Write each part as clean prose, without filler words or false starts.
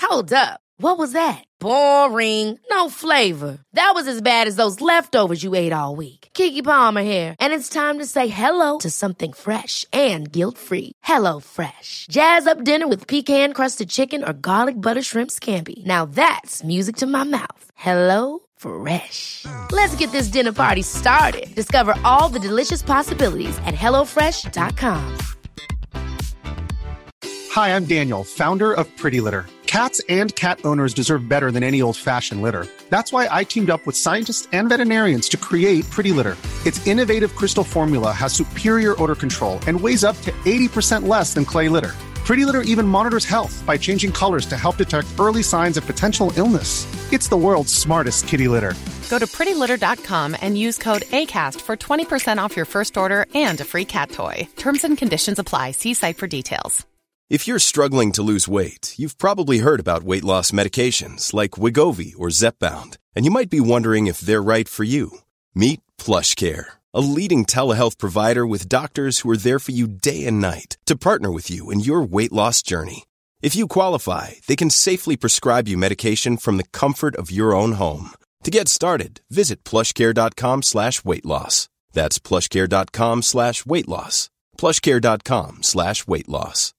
Hold up. What was that? Boring. No flavor. That was as bad as those leftovers you ate all week. Keke Palmer here, and it's time to say hello to something fresh and guilt-free. Hello Fresh. Jazz up dinner with pecan-crusted chicken or garlic butter shrimp scampi. Now that's music to my mouth. Hello Fresh. Let's get this dinner party started. Discover all the delicious possibilities at hellofresh.com. Hi, I'm Daniel, founder of Pretty Litter. Cats and cat owners deserve better than any old-fashioned litter. That's why I teamed up with scientists and veterinarians to create Pretty Litter. Its innovative crystal formula has superior odor control and weighs up to 80% less than clay litter. Pretty Litter even monitors health by changing colors to help detect early signs of potential illness. It's the world's smartest kitty litter. Go to prettylitter.com and use code ACAST for 20% off your first order and a free cat toy. Terms and conditions apply. See site for details. If you're struggling to lose weight, you've probably heard about weight loss medications like Wegovy or Zepbound, and you might be wondering if they're right for you. Meet PlushCare, a leading telehealth provider with doctors who are there for you day and night to partner with you in your weight loss journey. If you qualify, they can safely prescribe you medication from the comfort of your own home. To get started, visit plushcare.com/weightloss. That's plushcare.com/weightloss. plushcare.com/weightloss.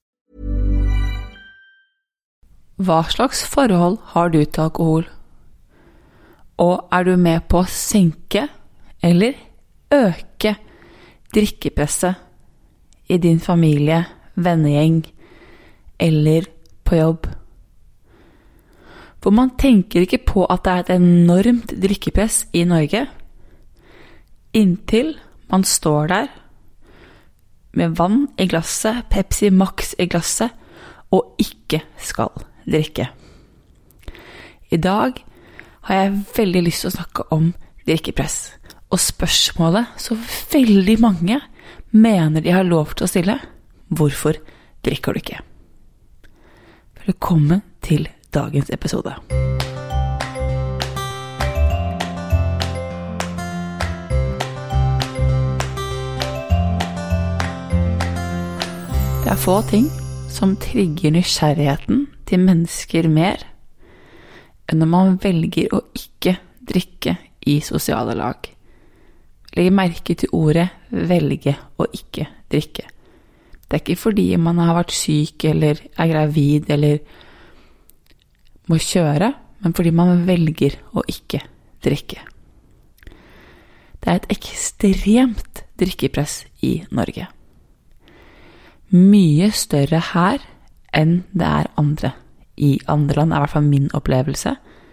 Hva slags forhold har du til alkohol? Og du med på å senke eller øke drikkepresset i din familie, vennegjeng eller på jobb? For man tenker ikke på at det et enormt drikkepress i Norge, inntil man står der med vann i glasset, Pepsi Max i glasset, og ikke skal drikke. I dag har jeg veldig lyst til å snakke om drikkepress, og spørsmålet så veldig mange mener de har lov til å stille: hvorfor drikker du ikke? Velkommen til dagens episode. Det få ting som trigger nysgjerrigheten til mennesker mer enn når man velger å ikke drikke i sosiale lag. Legg merke til ordet velge å ikke drikke. Det ikke fordi man har vært syk eller gravid eller må kjøre, men fordi man velger å ikke drikke. Det et ekstremt drikkepress i Norge. Mye større her enn det andre. I andre land I hvert fall min opplevelse.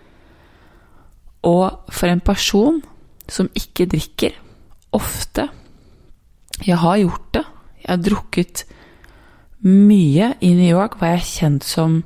Og for en person som ikke drikker, ofte, jeg har gjort det, jeg har drukket mye i New York, var jeg kjent som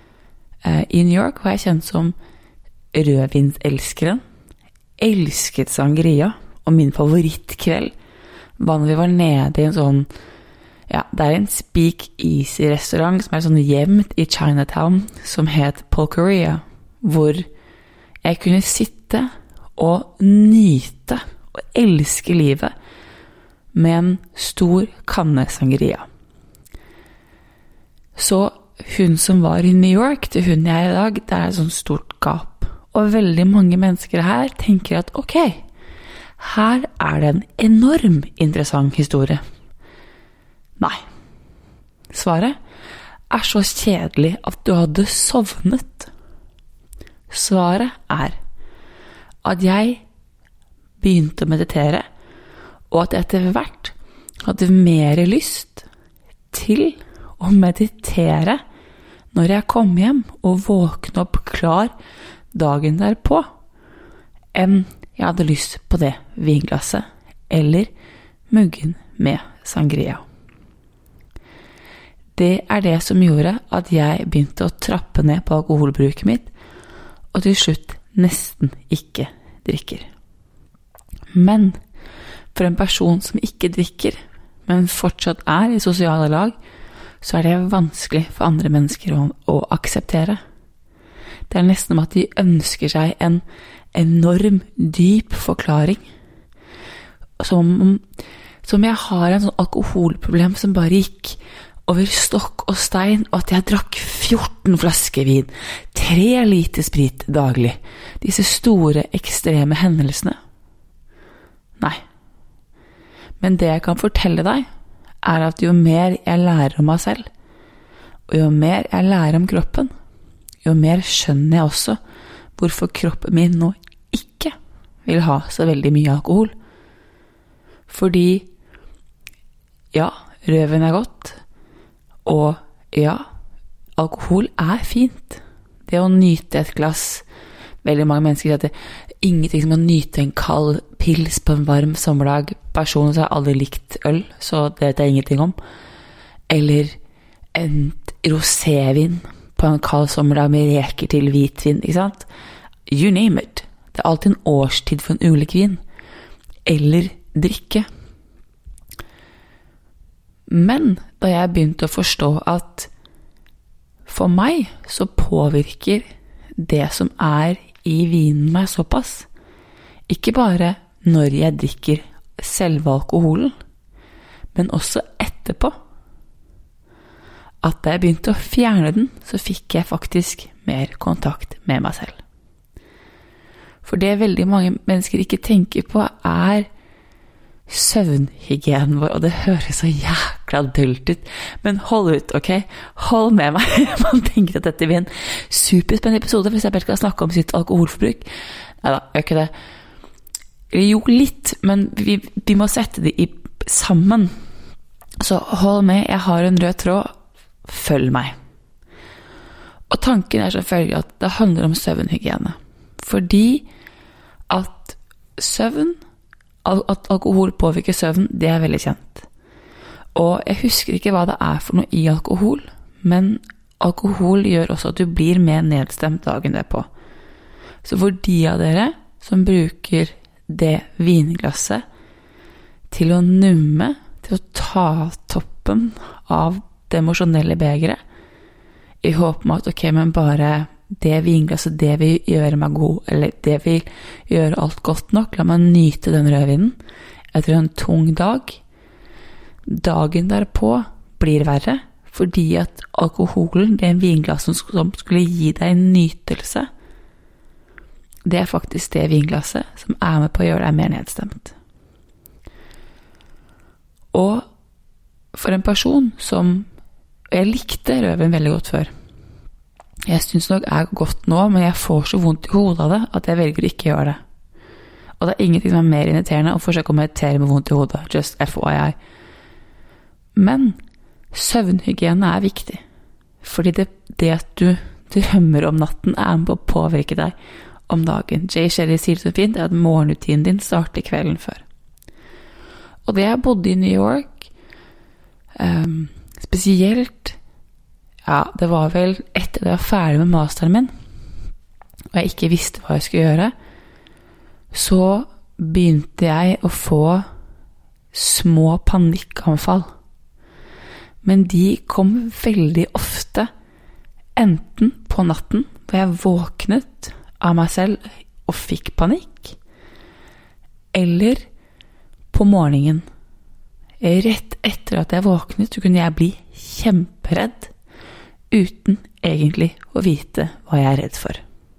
rødvinselskeren, elsket sangria, og min favorittkveld var når vi var nede i en sånn, det en speak-easy restaurant som sånn jevnt i Chinatown, som het Polkaria, hvor jeg kunne sitte og nyte og elske livet med en stor kanne sangria. Så hun som var i New York til hun jeg I dag, det et sånn stort gap. Og veldig mange mennesker her tenker at ok, her det en enorm interessant historie. Nei. Svaret så kjedelig at du hadde sovnet. Svaret at jeg begynte å meditere, og at jeg etter hvert hadde mer lyst til å meditere når jeg kom hjem og våkne opp klar dagen derpå, enn jeg hadde lyst på det vinglasset eller muggen med sangria. Det det som gjorde at jeg begynte å trappe ned på alkoholbruket mitt, og til slutt nesten ikke drikker. Men for en person som ikke drikker, men fortsatt I sosiale lag, så det vanskelig for andre mennesker å akseptere. Det nesten som at de ønsker seg en enorm, dyp forklaring. Som jeg har en sånn alkoholproblem som bare gikk over stokk og stein, og at jeg drakk 14 flasker vin, 3 liter sprit daglig. Disse store, ekstreme hendelsene. Nei. Men det jeg kan fortelle deg, at jo mer jeg lærer om meg selv, og jo mer jeg lærer om kroppen, jo mer skjønner jeg også hvorfor kroppen min nå ikke vil ha så veldig mye alkohol. Fordi, ja, røven godt, og ja, alkohol fint. Det å nyte et glass, veldig mange mennesker sier at det er ingenting som å nyte en kald pils på en varm sommerdag. Personen så har aldri likt øl, så det vet jeg ingenting om. Eller en rosévin på en kald sommerdag med reker til hvitvin, ikke sant? You name it. Det er alltid en årstid for en ulik vin. Eller drikke. Men da jeg begynte å forstå at for meg så påvirker det som i vinen meg såpass, ikke bare når jeg drikker selve alkoholen, men også etterpå. At da jeg begynte å fjerne den, så fikk jeg faktisk mer kontakt med meg selv. For det veldig mange mennesker ikke tenker på søvnhygienen vår, og det høres så jækla dølt ut, men hold ut, ok? Hold med meg. Man tenker at dette blir en superspennende episode hvis jeg bare skal snakke om sitt alkoholforbruk. Neida, gjør ikke det. Jo, litt, men vi må sette det sammen. Så hold med, jeg har en rød tråd. Følg meg. Og tanken selvfølgelig at det handler om søvnhygiene. Fordi at at alkohol påvirker søvn, det veldig kjent. Og jeg husker ikke hva det for noe i alkohol, men alkohol gjør også at du blir mer nedstemt dagen derpå. Så for de av dere som bruker det vinglasset til å numme, til å ta toppen av det emosjonelle begeret, i håp om at ok, men bare det vinglasset, det vil gjøre meg god, eller det vil gjøre alt godt nok, la meg nyte den rødvinen etter en tung dag. Dagen derpå blir verre, fordi at alkoholen, det vinglass som skulle gi deg en nytelse, det faktisk det vinglasset som med på å gjøre deg mer nedstemt. Og for en person som jeg likte rødvin veldig godt før. Jeg synes nok godt nå, men jeg får så vondt i hodet av det at jeg velger ikke å gjøre det. Og det er ingenting som mer irriterende å forsøke å meditere med vondt i hodet, just FYI. Men søvnhygiene viktig, fordi det at du drømmer om natten med på å påvirke deg om dagen. Jay Shetty sier det så fint, at morgenrutinen din starter kvelden før. Og det jeg bodde i New York, spesielt, det var vel etter jeg var ferdig med masteren min, og jeg ikke visste hva jeg skulle gjøre, så begynte jeg å få små panikkanfall. Men de kom veldig ofte, enten på natten, hvor jeg våknet av meg selv og fikk panikk, eller på morgenen. Rett etter at jeg våknet, så kunne jeg bli kjemperedd, uten egentlig å vite hva jeg redd for.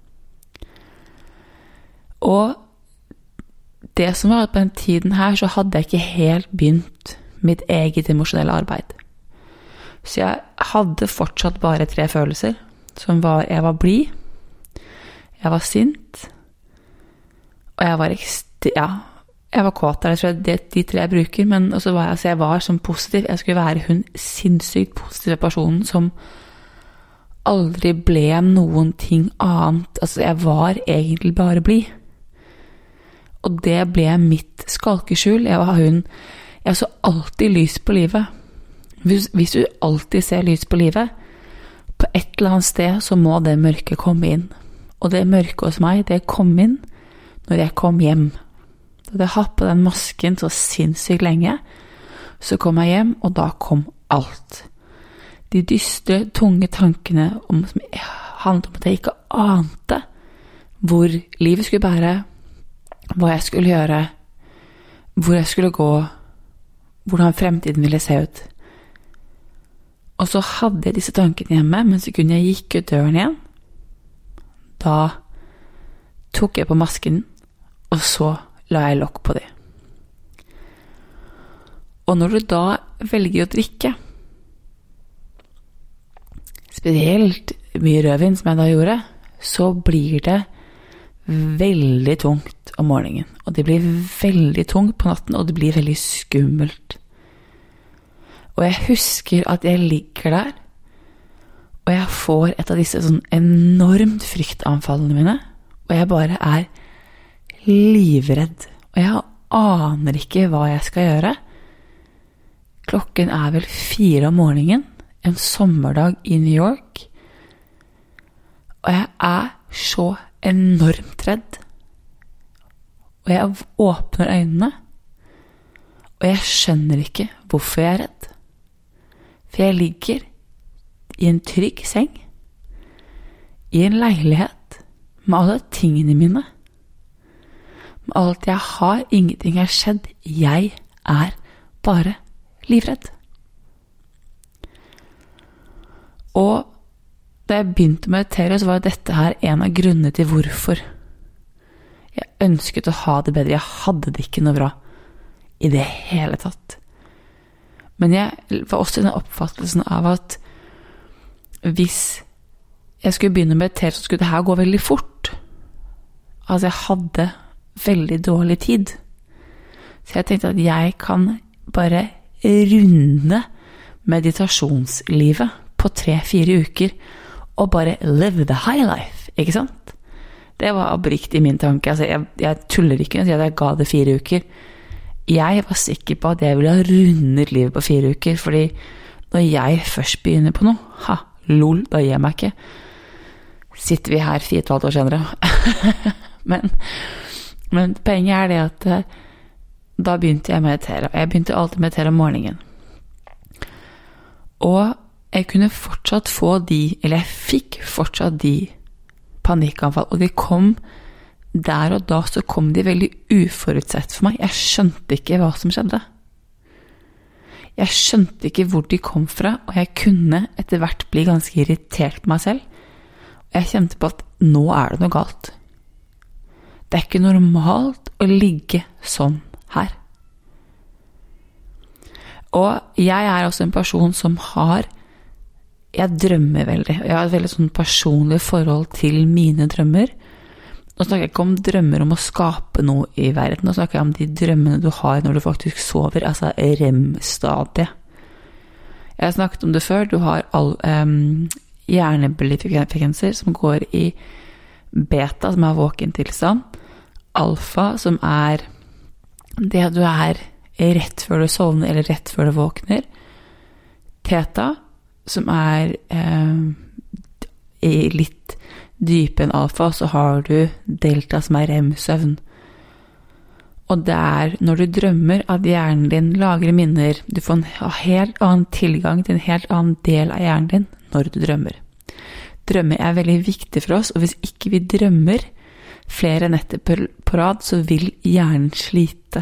Og det som var på den tiden her, så hadde jeg ikke helt begynt mitt eget emosjonelle arbeid. Så jeg hadde fortsatt bare 3 følelser, som var, jeg var blid, jeg var sint, og jeg var jeg var kåt der, jeg tror det de 3 jeg bruker, men også var jeg var sånn positiv, jeg skulle være hun sinnssykt positive personen som aldri ble noen ting annet, altså jeg var egentlig bare blid. Og det ble mitt skalkeskjul, jeg så alltid lys på livet. Hvis du alltid ser lys på livet, på et eller annet sted så må det mørke komme inn. Og det mørke hos meg, det kom inn når jeg kom hjem. Da jeg hadde på den masken så sinnssykt lenge, så kom jeg hjem, og da kom alt. De dystre, tunge tankene som handlet om at jeg ikke ante hvor livet skulle bære, hva jeg skulle gjøre, hvor jeg skulle gå, hvordan fremtiden ville se ut. Og så hadde jeg disse tankene hjemme, men sekundet jeg gikk ut døren igjen, da tok jeg på masken, og så la jeg lokk på det. Og når du da velger å drikke, spesielt mye rødvin som jeg da gjorde, så blir det veldig tungt om morgenen, og det blir veldig tungt på natten, og det blir veldig skummelt. Og jeg husker at jeg ligger der, og jeg får et av disse sånn enormt fryktanfallene mine, og jeg bare livredd, og jeg aner ikke hva jeg skal gjøre. Klokken vel 4 om morgenen, en sommerdag i New York, og jeg så enormt redd. Og jeg åpner øynene, og jeg skjønner ikke hvorfor jeg redd. For jeg ligger i en trygg seng, i en leilighet, med alle tingene mine. Med alt jeg har, ingenting har skjedd. Jeg bare livredd. Og da jeg begynte å meditere, så var dette her en av grunnene til hvorfor jeg ønsket å ha det bedre. Jeg hadde det ikke noe bra i det hele tatt. Men jeg var også i den oppfattelsen av at hvis jeg skulle begynne å meditere, så skulle det her gå veldig fort. Altså jeg hadde veldig dårlig tid. Så jeg tenkte at jeg kan bare runde meditasjonslivet på 3-4 uker og bare live the high life, ikke sant? Det var oppriktig min tanke. Altså jeg tuller ikke når jeg ga det 4 uker. Jeg var sikker på at jeg ville ha rundet livet på 4 uker, fordi når jeg først begynner på noe, lol, da gir jeg meg ikke. Sitter vi her 4,5 år senere. men poenget det at da begynte jeg å meditere. Jeg begynte alltid å meditere om morgenen. Og jeg kunne fortsatt jeg fikk fortsatt de panikkanfall, og de kom der og da, så kom de veldig uforutsett for meg. Jeg skjønte ikke hva som skjedde. Jeg skjønte ikke hvor de kom fra, og jeg kunne etter hvert bli ganske irritert på meg selv. Og jeg kjente på at nå det noe galt. Det ikke normalt å ligge sånn her. Og jeg også en person som jeg drømmer veldig. Jeg har et veldig sånn personlig forhold til mine drømmer. Nå snakker jeg ikke om drømmer om å skape noe i verden. Nå snakker jeg om de drømmene du har når du faktisk sover, altså REM-stadiet. Jeg har snakket om det før. Du har hjernebølgefrekvenser som går i beta, som våken tilstand. Alfa, som det du rett før du sovner eller rett før du våkner. Theta, som i litt dype enn alfa, så har du delta, som REM-søvn. Og det når du drømmer at hjernen din lagrer minner, du får en helt annen tilgang til en helt annen del av hjernen din når du drømmer. Drømmer veldig viktig for oss, og hvis ikke vi drømmer flere netter på rad, så vil hjernen slite.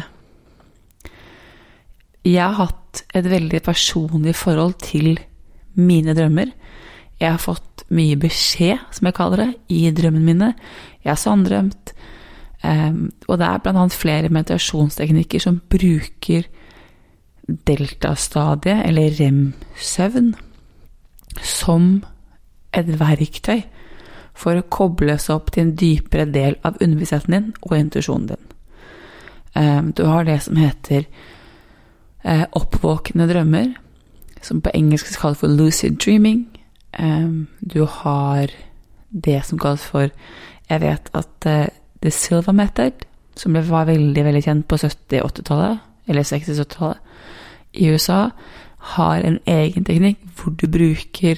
Jeg har hatt et veldig personlig forhold til mine drømmer. Jeg har fått mye beskjed, som jeg kaller det, i drømmene mine. Jeg har sanndrømt, og det blant annet flere meditasjonsteknikker som bruker delta-stadiet, eller REM-søvn, som et verktøy for å koble seg opp til en dypere del av underbevisstheten din og intuisjonen din. Du har det som heter oppvåkende drømmer, som på engelsk kalles for lucid dreaming. Du har det som kalles for, jeg vet at The Silva Method, som var veldig, veldig kjent på 70-80-tallet, eller 60-70-tallet i USA, har en egen teknikk hvor du bruker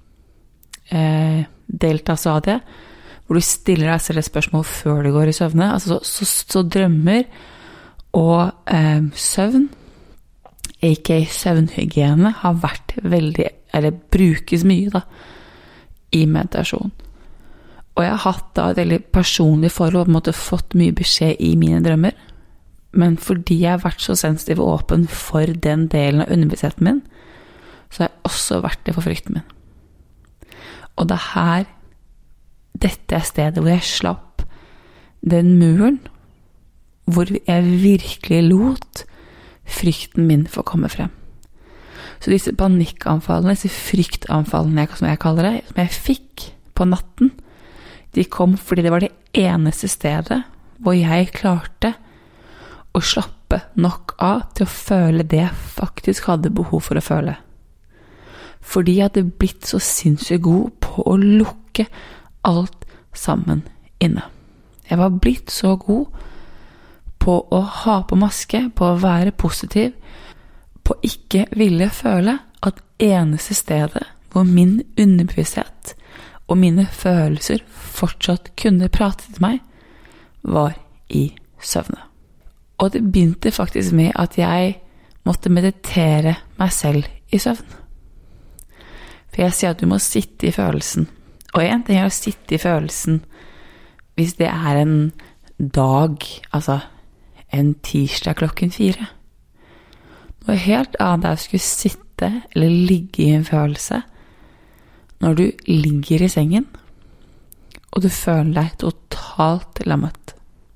delta-stadiet, hvor du stiller deg selv et spørsmål før du går i søvne. Altså, så drømmer og søvn, aka søvnhygiene, har vært veldig, eller brukes mye da, i meditasjon. Og jeg har hatt da et veldig personlig forhold, og på en måte fått mye beskjed i mine drømmer, men fordi jeg har vært så sensitiv og åpen for den delen av underbevisstheten min, så har jeg også vært det for frykten min. Og det her, dette stedet hvor jeg slapp den muren, hvor jeg virkelig lot frykten min få komme frem. Så disse panikkanfallene, disse fryktanfallene, som jeg kaller det, som jeg fikk på natten, de kom fordi det var det eneste stedet hvor jeg klarte å slappe nok av til å føle det jeg faktisk hadde behov for å føle. Fordi jeg hadde blitt så sinnssykt god på å lukke alt sammen inne. Jeg var blitt så god på å ha på maske, på å være positiv, på ikke ville føle at eneste stedet hvor min underbevissthet og mine følelser fortsatt kunne prate til meg, var i søvne. Og det begynte faktisk med at jeg måtte meditere meg selv i søvn. For jeg sier at du må sitte i følelsen. Og en ting er å sitte i følelsen hvis det er en dag, altså en tirsdag 4:00. Noe helt annet er å skulle sitte eller ligge i en følelse når du ligger i sengen, og du føler deg totalt lammet.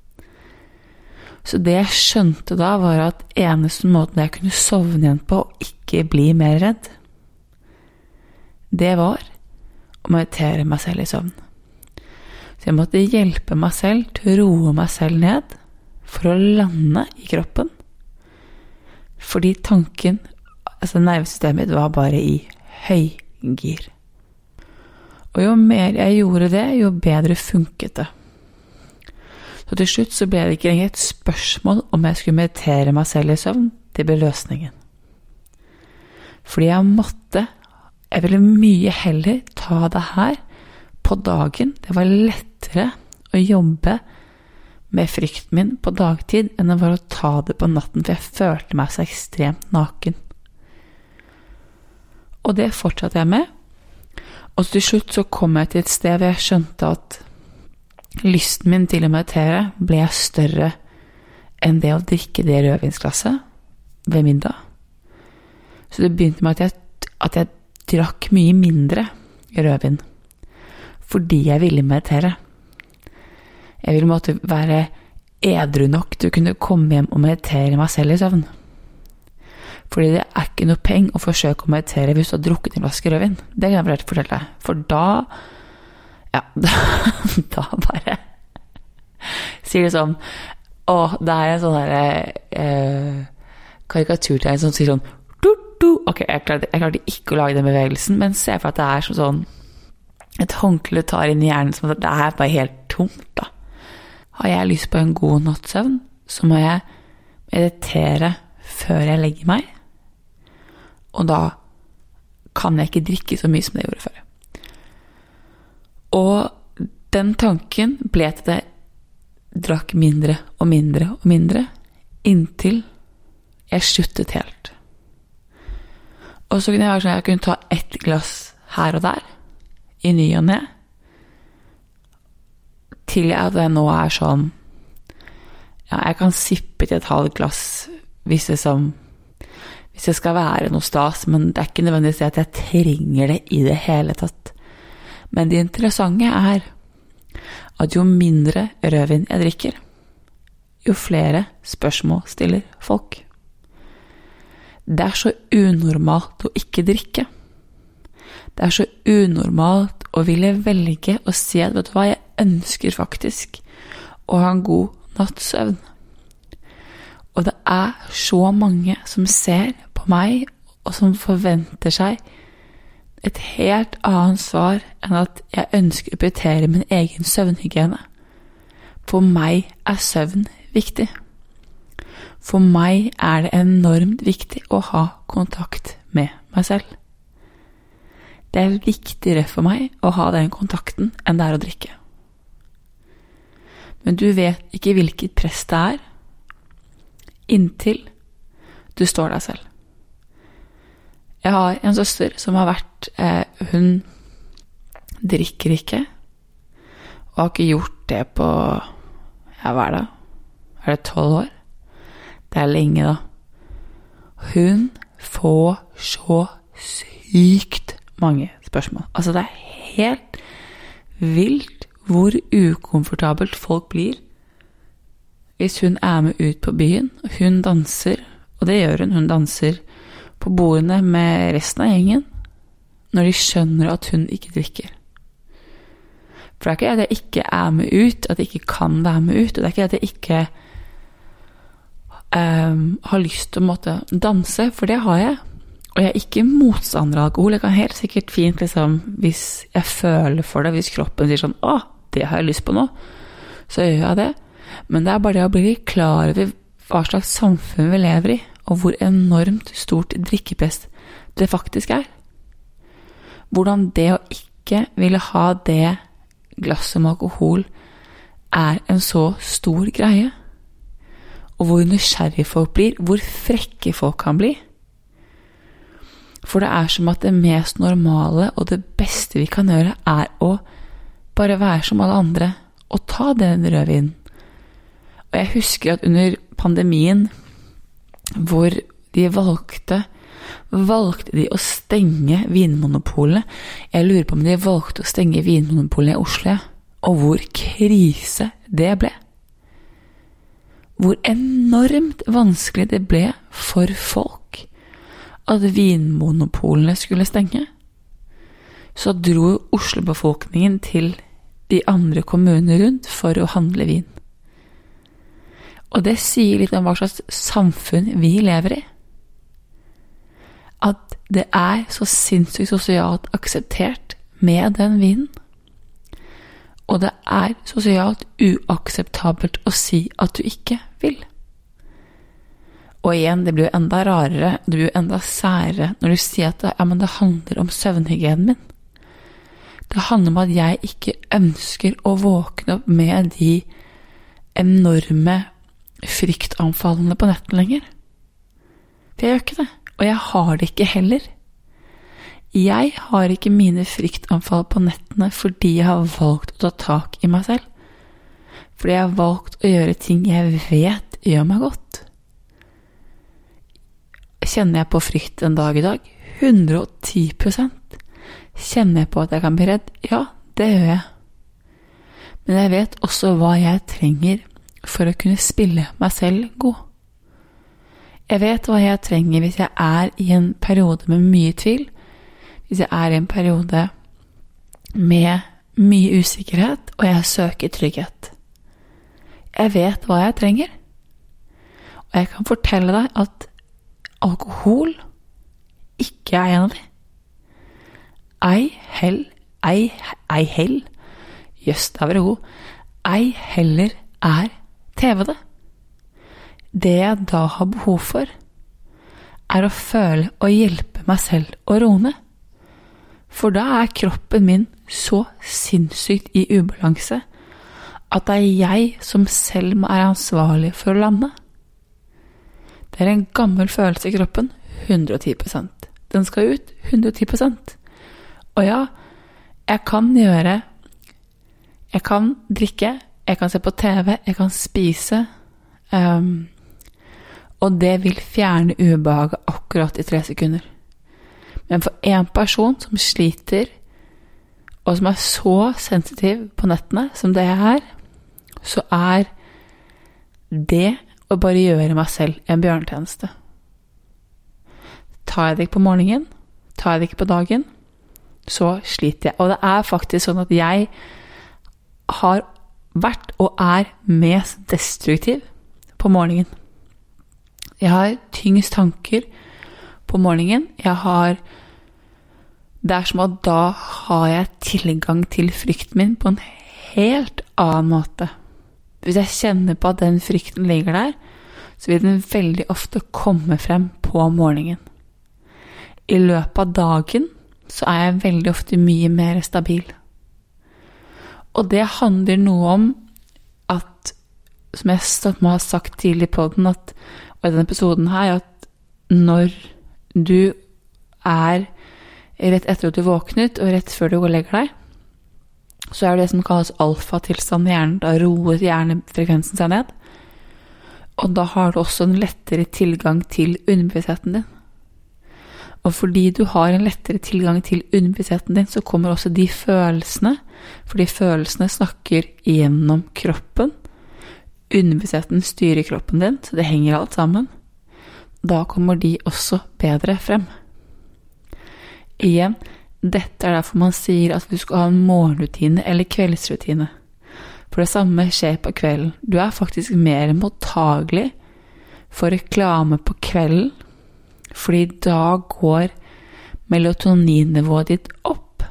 Så det jeg skjønte da var at eneste måten jeg kunne sovne igjen på og ikke bli mer redd, det var å meditere meg selv i søvn. Så jeg måtte hjelpe meg selv til å roe meg selv ned for å lande i kroppen. Fordi tanken, altså nervesystemet mitt, var bare i høygir. Og jo mer jeg gjorde det, jo bedre funket det. Så til slutt så ble det ikke lenger et spørsmål om jeg skulle meditere meg selv i søvn, det ble løsningen. Fordi jeg ville mye heller ta det her på dagen. Det var lettere å jobbe med frykten min på dagtid enn det var å ta det på natten, for jeg følte meg så ekstremt naken. Og det fortsatte jeg med. Og til slutt så kom jeg til et sted hvor jeg skjønte at lysten min til å meditere ble større enn det å drikke det rødvinsglasset ved middag. Så det begynte med at jeg drakk mye mindre rødvin fordi jeg ville meditere. Jeg ville måtte være edru nok til å kunne komme hjem og meditere meg selv i søvn. Fordi det er ikke noe peng å forsøke å meditere hvis du har drukket en flaske rødvin. Det kan jeg fortelle deg. For da bare sier det sånn, det er en sånn der karikaturtegn som sier sånn, ok, jeg klarte ikke å lage den bevegelsen, men se for at det er sånn et håndkle tar inn i hjernen, som at det er bare helt tomt da. Har jeg lyst på en god nattsøvn, så må jeg meditere før jeg legger meg, og da kan jeg ikke drikke så mye som det jeg gjorde før. Og den tanken ble til at jeg drakk mindre og mindre og mindre, inntil jeg sluttet helt. Og så kunne jeg være sånn at jeg kunne ta ett glass her og der, i ny og ned, til jeg nå er sånn, jeg kan sippe til et halvt glass hvis det skal være noe stas, men det er ikke nødvendigvis at jeg trenger det i det hele tatt. Men det interessante er at jo mindre rødvin jeg drikker, jo flere spørsmål stiller folk. Det er så unormalt å ikke drikke. Det er så unormalt å ville velge å si at, vet du hva, jeg ønsker faktisk å ha en god nattsøvn. Og det er så mange som ser på meg, og som forventer seg et helt annet svar enn at jeg ønsker å prioritere min egen søvnhygiene. For meg er søvn viktig. For meg er det enormt viktig å ha kontakt med meg selv. Det er viktigere for meg å ha den kontakten enn det er å drikke. Men du vet ikke hvilket press det er, inntil du står deg selv. Jeg har en søster som har vært, hun drikker ikke, og har ikke gjort det på, hva er det? Er det 12 år? Det er lenge da. Hun får så sykt mange spørsmål. Altså det helt vilt hvor ukomfortabelt folk blir hvis hun med ut på byen, og hun danser, og det gjør hun danser på bordene med resten av gjengen, når de skjønner at hun ikke drikker. For det ikke at jeg ikke med ut, at jeg ikke kan være med ut, og det ikke at jeg ikke har lyst til å måtte danse, for det har jeg. Og jeg ikke motstander av alkohol. Jeg kan helt sikkert fint, liksom, hvis jeg føler for det, hvis kroppen sier sånn, det har jeg lyst på nå, så gjør jeg det. Men det bare det å bli klar over hva slags samfunn vi lever i, og hvor enormt stort drikkepress det faktisk Hvordan det å ikke ville ha det glasset med alkohol en så stor greie. Og hvor nysgjerrig folk blir, hvor frekke folk kan bli. For det som at det mest normale og det beste vi kan gjøre å bare være som alle andre og ta den rødvinen. Og jeg husker at under pandemien hvor de valgte de å stenge vinmonopolene. Jeg lurer på om de valgte å stenge vinmonopolene i Oslo, og hvor krise det ble. Hvor enormt vanskelig det ble for folk at vinmonopolene skulle stenge. Så dro Oslo-befolkningen til de andre kommunene rundt for å handle vin. Og det sier litt om hva slags samfunn vi lever i. At det så sinnssykt sosialt akseptert med den vinen. Og det sosialt uakseptabelt å si at du ikke vil. Og igjen, det blir jo enda rarere, det blir jo enda særere når du sier at men det handler om søvnhygienen min. Det handler om at jeg ikke ønsker å våkne opp med de enorme fryktanfallene på netten lenger. For jeg gjør ikke det, og jeg har det ikke heller. Jeg har ikke mine fryktanfall på nettene fordi jeg har valgt å ta tak i meg selv. Fordi jeg har valgt å gjøre ting jeg vet gjør meg godt. Kjenner jeg på frykt en dag i dag? 110%. Kjenner jeg på at jeg kan bli redd? Ja, det gjør jeg. Men jeg vet også hva jeg trenger for å kunne spille meg selv god. Jeg vet hva jeg trenger hvis jeg i en periode med mye tvil, hvis jeg i en periode med mye usikkerhet, og jeg søker trygghet. Jeg vet hva jeg trenger. Og jeg kan fortelle deg at alkohol ikke en av de. Ei heller TV det. Det jeg da har behov for, å føle og hjelpe meg selv å roe ned. For da kroppen min så sinnssykt i ubalanse at det jeg som selv ansvarlig for å lande. Det en gammel følelse i kroppen, 110%. Den skal ut 110%. Og ja, jeg kan drikke, jeg kan se på TV, jeg kan spise, og det vil fjerne ubehaget akkurat i 3 sekunder. Men for en person som sliter, og som så sensitiv på nettene som det så det å bare gjøre meg selv en bjørnetjeneste. Tar jeg det ikke på morgenen, tar jeg det ikke på dagen, så sliter jeg. Og det faktisk sånn at jeg har vært og mest destruktiv på morgenen. Jeg har tyngst tanker på morgenen. Det som at da har jeg tilgang til frykten min på en helt annen måte. Hvis jeg kjenner på at den frykten ligger der, så vil den veldig ofte komme frem på morgenen. I løpet av dagen så jeg veldig ofte mye mer stabil. Og det handler noe om at, som jeg har sagt tidlig på den, og i denne episoden her, at når du rett etter at du våknet, og rett før du går og legger deg, så det som kalles alfa-tilstand i hjernen. Da roer hjernefrekvensen seg ned. Og da har du også en lettere tilgang til underbevisstheten din. Og fordi du har en lettere tilgang til underbevisstheten din, så kommer også de følelsene, fordi følelsene snakker gjennom kroppen. Underbevisstheten styrer kroppen din, så det henger alt sammen. Da kommer de også bedre frem. Igjen, dette derfor man sier at du skal ha en morgenrutine eller kveldsrutine. For det samme skjer på kvelden. Du faktisk mer mottagelig for reklame på kvelden, fordi da går melatoninnivået ditt opp.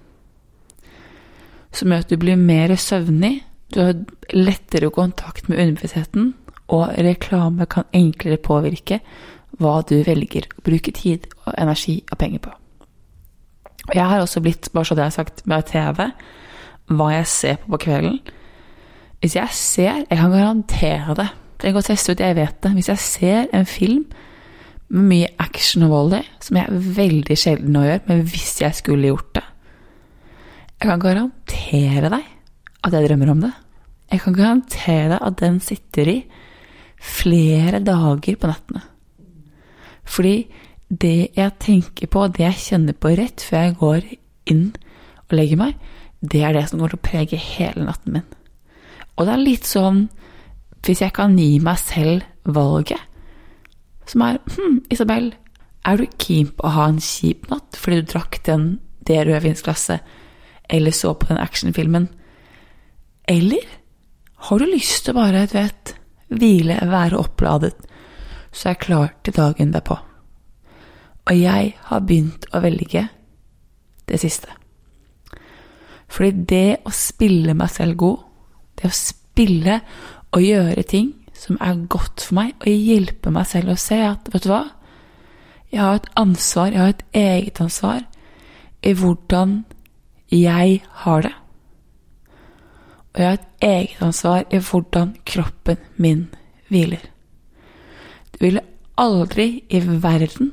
Som gjør at du blir mer søvnig, du har lettere kontakt med underbevisstheten, og reklame kan enklere påvirke hva du velger å bruke tid og energi og penger på. Og jeg har også blitt, bare så det jeg har sagt med TV, hva jeg ser på kvelden. Hvis jeg ser, jeg kan garantere det, det kan teste ut, jeg vet det. Hvis jeg ser en film med mye action og volley, som jeg veldig sjelden nå gjør, men hvis jeg skulle gjort det, jeg kan garantere deg at jeg drømmer om det. Jeg kan garantere deg at den sitter i flere dager på nettene. Fordi det jeg tenker på, det jeg kjenner på rett før jeg går inn og legger meg, det det som går til å prege hele natten min. Og det litt sånn, hvis jeg kan gi meg selv valget, som Isabel, du keen på å ha en kjip natt fordi du drakk det rødvinsglasset, eller så på den actionfilmen? Eller har du lyst til å bare, hvile, være oppladet, så jeg klar til dagen derpå? Og jeg har begynt å velge det siste. Fordi det å spille meg selv god, det å spille og gjøre ting som godt for meg, og hjelpe meg selv å se at, vet du hva? Jeg har et ansvar, jeg har et eget ansvar i hvordan jeg har det. Og jeg har et eget ansvar i hvordan kroppen min hviler. Du ville aldri i verden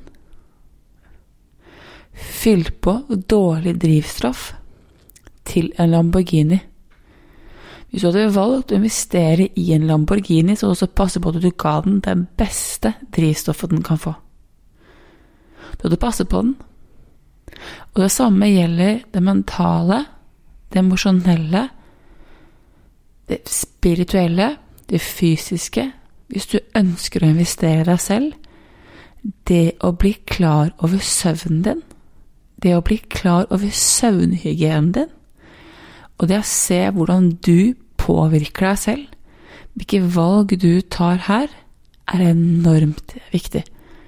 fylle på dårlig drivstoff til en Lamborghini. Hvis du hadde valgt å investere i en Lamborghini, så også passe på at du ga den det beste drivstoffet den kan få. Du hadde passet på den. Og det samme gjelder det mentale, det emosjonelle, det spirituelle, det fysiske. Hvis du ønsker å investere deg selv, det å bli klar over søvnen din, det å bli klar over søvnhygienen din, og det å se hvordan du påvirker deg selv, hvilke valg du tar her, enormt viktig.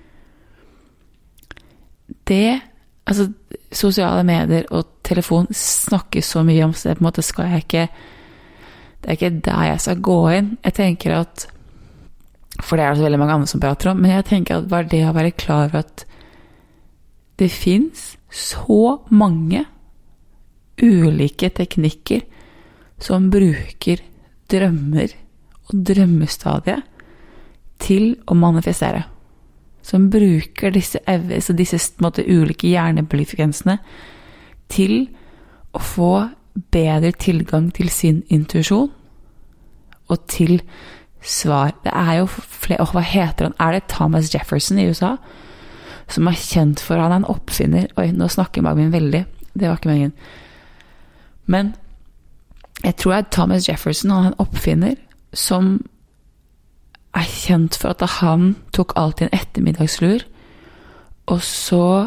Sosiale medier og telefon snakker så mye om, så det på en måte det er ikke der jeg skal gå inn. Jeg tenker at, for det det så veldig mange andre som prater om, men jeg tenker at bare det å være klar over at det finnes så mange ulike teknikker som bruker drømmer og drømmestadiet til å manifestere. Som bruker disse ulike hjernebølgefrekvensene til å få bedre tilgang til sin intuisjon og til svar. Det jo flere, hva heter han? Det Thomas Jefferson i USA som kjent for han en oppfinner? Oi, nå snakker magen min veldig. Det var ikke meningen. Men jeg tror Thomas Jefferson han en oppfinner som kjent for at han tok alltid en ettermiddagslur, og så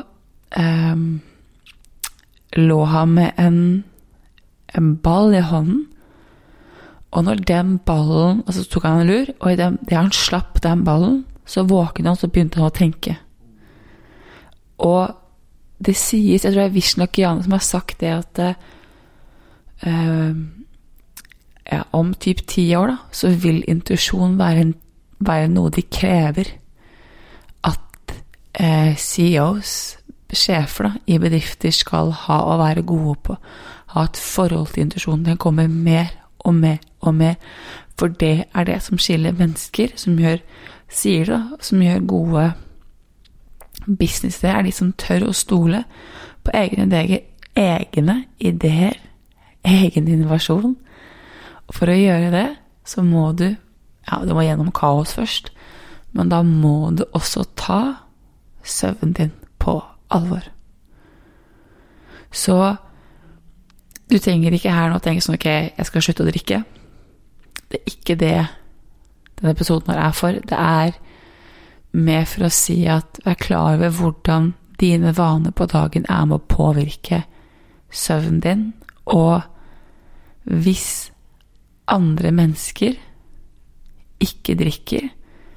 lå han med en ball i hånden, og når den ballen, så tok han en lur, og det han slapp den ballen, så våknet han, så begynte han å tenke. Og det sies, jeg tror det Vishen Lakhiani som har sagt det, at om typ 10 år da, så vil intuisjon være noe de krever at CEOs, sjefer da, i bedrifter skal ha og være gode på, ha et forhold til intuisjon. Den kommer mer og mer og mer, for det det som skiller mennesker, som gjør gode business, det de som tør å stole på egne ideer, egen innovasjon. Og for å gjøre det, så må du gjennom kaos først, men da må du også ta søvnen din på alvor. Så du trenger ikke her nå tenke sånn, ok, jeg skal slutte å drikke. Det er ikke det denne episoden her er for. Det er med for å si at vær klar over hvordan dine vaner på dagen er med å påvirke søvnen din, og hvis andre mennesker ikke drikker,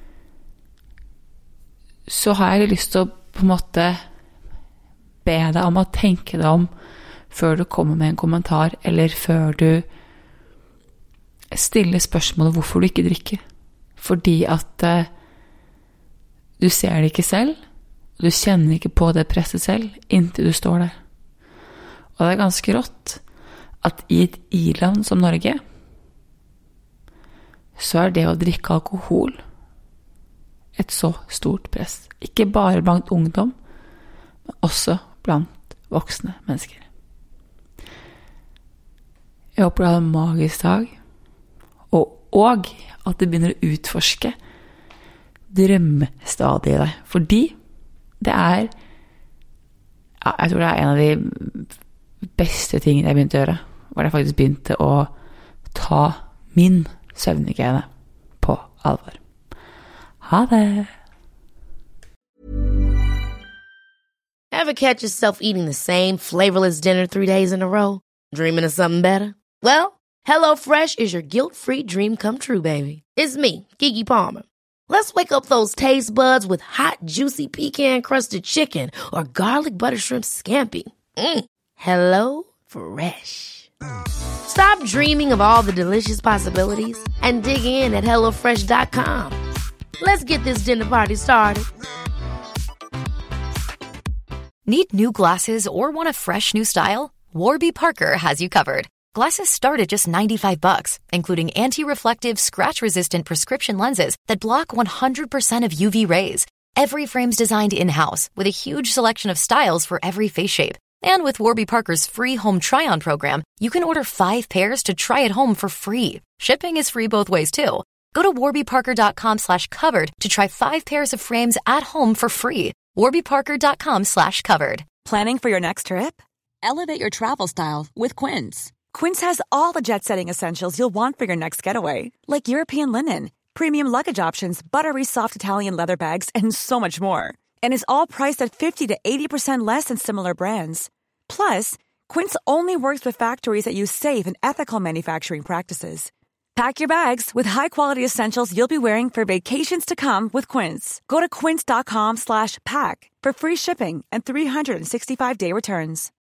så har jeg lyst til å på en måte be deg om å tenke deg om før du kommer med en kommentar, eller før du stiller spørsmålet hvorfor du ikke drikker. Fordi at du ser det ikke selv, og du kjenner ikke på det presset selv inntil du står der. Og det er ganske rått at i et i-land som Norge, så er det å drikke alkohol et så stort press. Ikke bare blant ungdom, men også blant voksne mennesker. Jeg håper du har en magisk dag, og at du begynner å utforske drømmestadiet i deg. Fordi det er, jeg tror det er en av de beste tingene jeg begynte å gjøre, var da jeg faktisk begynte å ta min søvnhygiene på alvor. Ha det! Ever catch yourself eating the same flavorless dinner 3 days in a row? Dreaming of something better? Well, HelloFresh is your guilt-free dream come true, baby. It's me, Keke Palmer. Let's wake up those taste buds with hot, juicy pecan-crusted chicken or garlic butter shrimp scampi. Hello Fresh. Stop dreaming of all the delicious possibilities and dig in at HelloFresh.com. Let's get this dinner party started. Need new glasses or want a fresh new style? Warby Parker has you covered. Glasses start at just $95, including anti-reflective, scratch-resistant prescription lenses that block 100% of UV rays. Every frame's designed in-house with a huge selection of styles for every face shape. And with Warby Parker's free home try-on program, you can order 5 pairs to try at home for free. Shipping is free both ways, too. Go to warbyparker.com/covered to try 5 pairs of frames at home for free. warbyparker.com/covered. Planning for your next trip? Elevate your travel style with Quince. Quince has all the jet-setting essentials you'll want for your next getaway, like European linen, premium luggage options, buttery soft Italian leather bags, and so much more. And is all priced at 50 to 80% less than similar brands. Plus, Quince only works with factories that use safe and ethical manufacturing practices. Pack your bags with high-quality essentials you'll be wearing for vacations to come with Quince. Go to quince.com/pack for free shipping and 365-day returns.